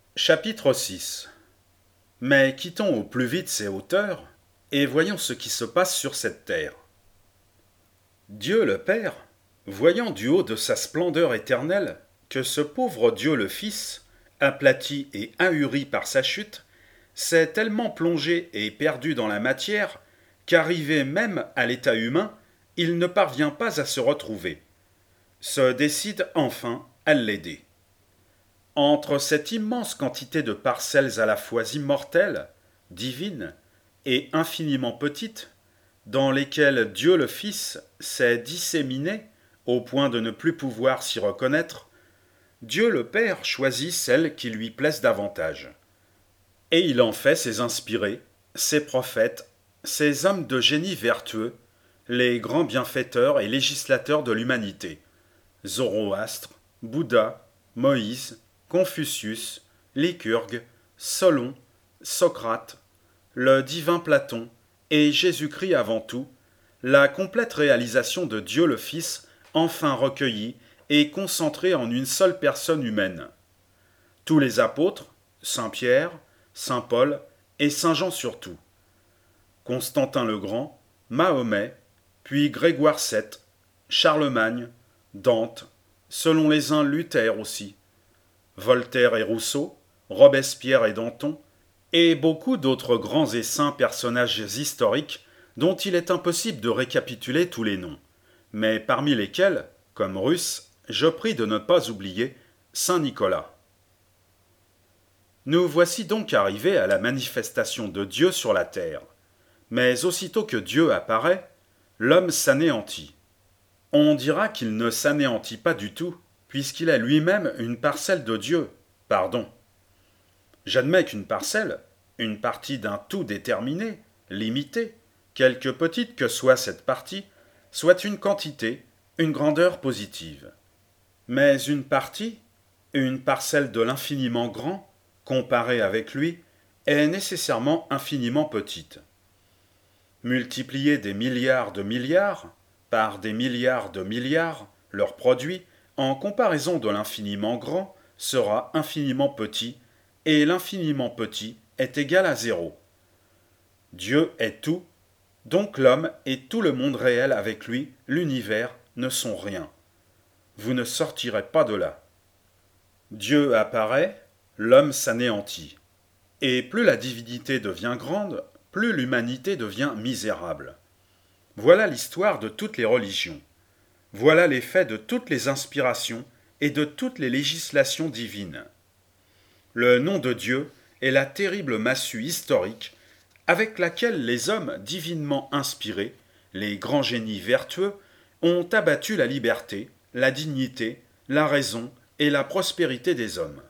Chapitre 6. Mais quittons au plus vite ces hauteurs, et voyons ce qui se passe sur cette terre. Dieu le Père, voyant du haut de sa splendeur éternelle que ce pauvre Dieu le Fils, aplati et ahuri par sa chute, s'est tellement plongé et perdu dans la matière qu'arrivé même à l'état humain, il ne parvient pas à se retrouver, se décide enfin à l'aider. Entre cette immense quantité de parcelles à la fois immortelles, divines et infiniment petites, dans lesquelles Dieu le Fils s'est disséminé au point de ne plus pouvoir s'y reconnaître, Dieu le Père choisit celles qui lui plaisent davantage. Et il en fait ses inspirés, ses prophètes, ses hommes de génie vertueux, les grands bienfaiteurs et législateurs de l'humanité. Zoroastre, Bouddha, Moïse, Confucius, Lycurgue, Solon, Socrate, le divin Platon et Jésus-Christ avant tout, la complète réalisation de Dieu le Fils, enfin recueillie et concentrée en une seule personne humaine. Tous les apôtres, Saint Pierre, Saint Paul et Saint Jean surtout, Constantin le Grand, Mahomet, puis Grégoire VII, Charlemagne, Dante, selon les uns Luther aussi, Voltaire et Rousseau, Robespierre et Danton, et beaucoup d'autres grands et saints personnages historiques dont il est impossible de récapituler tous les noms, mais parmi lesquels, comme Russe, je prie de ne pas oublier Saint Nicolas. Nous voici donc arrivés à la manifestation de Dieu sur la terre. Mais aussitôt que Dieu apparaît, l'homme s'anéantit. On dira qu'il ne s'anéantit pas du tout, puisqu'il est lui-même une parcelle de Dieu. Pardon. J'admets qu'une parcelle, une partie d'un tout déterminé, limité, quelque petite que soit cette partie, soit une quantité, une grandeur positive. Mais une partie, une parcelle de l'infiniment grand, comparée avec lui, est nécessairement infiniment petite. Multiplier des milliards de milliards par des milliards de milliards, leur produit, en comparaison de l'infiniment grand, sera infiniment petit, et l'infiniment petit est égal à zéro. Dieu est tout, donc l'homme et tout le monde réel avec lui, l'univers, ne sont rien. Vous ne sortirez pas de là. Dieu apparaît, l'homme s'anéantit. Et plus la divinité devient grande, plus l'humanité devient misérable. Voilà l'histoire de toutes les religions. Voilà l'effet de toutes les inspirations et de toutes les législations divines. Le nom de Dieu est la terrible massue historique avec laquelle les hommes divinement inspirés, les grands génies vertueux, ont abattu la liberté, la dignité, la raison et la prospérité des hommes.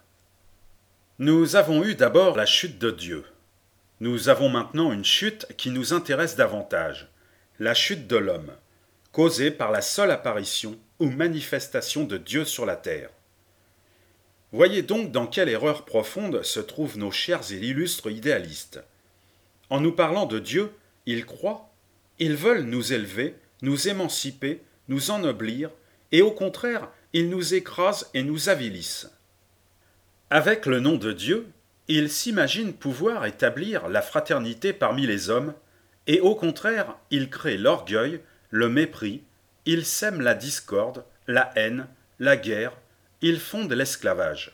Nous avons eu d'abord la chute de Dieu. Nous avons maintenant une chute qui nous intéresse davantage, la chute de l'homme, causée par la seule apparition ou manifestation de Dieu sur la terre. Voyez donc dans quelle erreur profonde se trouvent nos chers et illustres idéalistes. En nous parlant de Dieu, ils croient, ils veulent nous élever, nous émanciper, nous ennoblir, et au contraire, ils nous écrasent et nous avilissent. Avec le nom de Dieu, ils s'imaginent pouvoir établir la fraternité parmi les hommes, et au contraire, ils créent l'orgueil, le mépris, ils sèment la discorde, la haine, la guerre, ils fondent l'esclavage.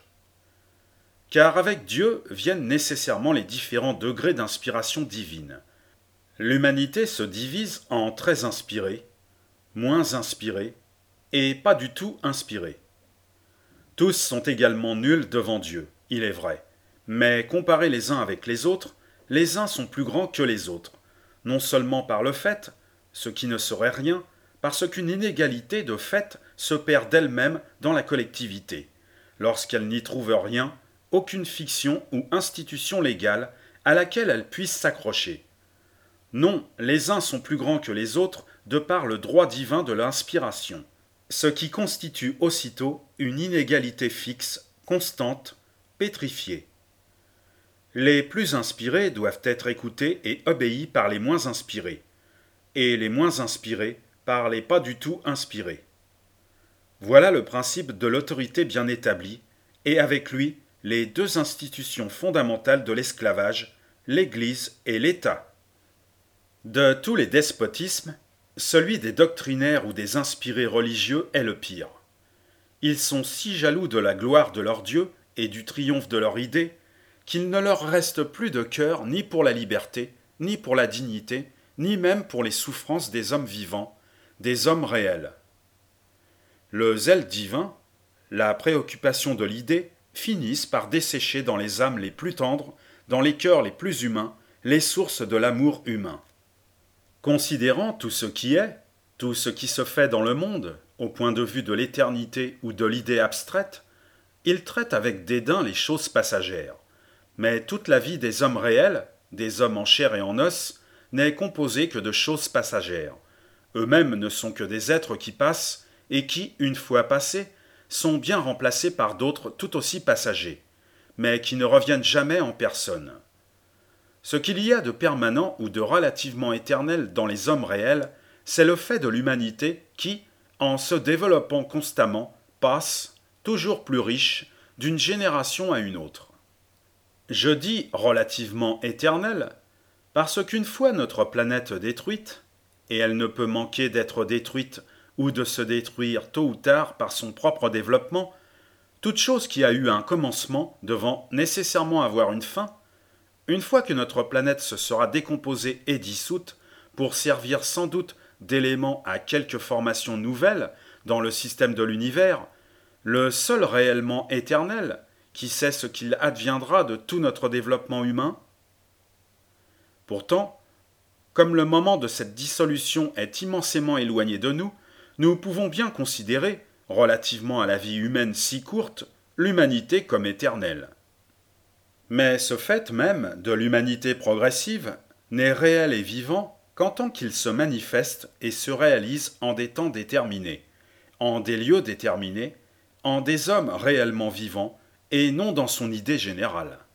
Car avec Dieu viennent nécessairement les différents degrés d'inspiration divine. L'humanité se divise en très inspirés, moins inspirés, et pas du tout inspirés. Tous sont également nuls devant Dieu, il est vrai, mais comparés les uns avec les uns sont plus grands que les autres, non seulement par le fait, ce qui ne serait rien, parce qu'une inégalité de fait se perd d'elle-même dans la collectivité, lorsqu'elle n'y trouve rien, aucune fiction ou institution légale à laquelle elle puisse s'accrocher. Non, les uns sont plus grands que les autres de par le droit divin de l'inspiration, ce qui constitue aussitôt une inégalité fixe, constante, pétrifiée. Les plus inspirés doivent être écoutés et obéis par les moins inspirés, et les moins inspirés par les pas du tout inspirés. Voilà le principe de l'autorité bien établie, et avec lui, les deux institutions fondamentales de l'esclavage, l'Église et l'État. De tous les despotismes, celui des doctrinaires ou des inspirés religieux est le pire. Ils sont si jaloux de la gloire de leur Dieu et du triomphe de leur idée qu'il ne leur reste plus de cœur ni pour la liberté, ni pour la dignité, ni même pour les souffrances des hommes vivants, des hommes réels. Le zèle divin, la préoccupation de l'idée, finissent par dessécher dans les âmes les plus tendres, dans les cœurs les plus humains, les sources de l'amour humain. Considérant tout ce qui est, tout ce qui se fait dans le monde, au point de vue de l'éternité ou de l'idée abstraite, il traite avec dédain les choses passagères. Mais toute la vie des hommes réels, des hommes en chair et en os, n'est composée que de choses passagères. Eux-mêmes ne sont que des êtres qui passent et qui, une fois passés, sont bien remplacés par d'autres tout aussi passagers, mais qui ne reviennent jamais en personne. Ce qu'il y a de permanent ou de relativement éternel dans les hommes réels, c'est le fait de l'humanité qui, en se développant constamment, passe, toujours plus riche, d'une génération à une autre. Je dis relativement éternel, parce qu'une fois notre planète détruite, et elle ne peut manquer d'être détruite ou de se détruire tôt ou tard par son propre développement, toute chose qui a eu un commencement devant nécessairement avoir une fin, une fois que notre planète se sera décomposée et dissoute, pour servir sans doute d'élément à quelque formation nouvelle dans le système de l'univers, le seul réellement éternel, qui sait ce qu'il adviendra de tout notre développement humain. Pourtant, comme le moment de cette dissolution est immensément éloigné de nous, nous pouvons bien considérer, relativement à la vie humaine si courte, l'humanité comme éternelle. Mais ce fait même de l'humanité progressive n'est réel et vivant qu'en tant qu'il se manifeste et se réalise en des temps déterminés, en des lieux déterminés, en des hommes réellement vivants, et non dans son idée générale.